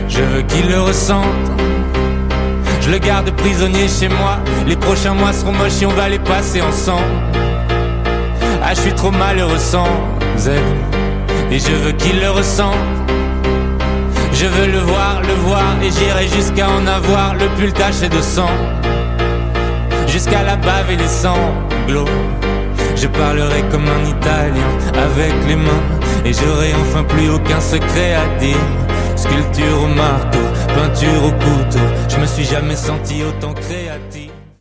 Je veux qu'il le ressente. Je le garde prisonnier chez moi. Les prochains mois seront moches et on va les passer ensemble. Ah, je suis trop malheureux sans elle. Et je veux qu'il le ressente. Je veux le voir, et j'irai jusqu'à en avoir le pull taché de sang. Jusqu'à la bave et les sanglots. Je parlerai comme un Italien avec les mains. Et j'aurai enfin plus aucun secret à dire. Sculpture au marteau, peinture au couteau. Je me suis jamais senti autant créatif.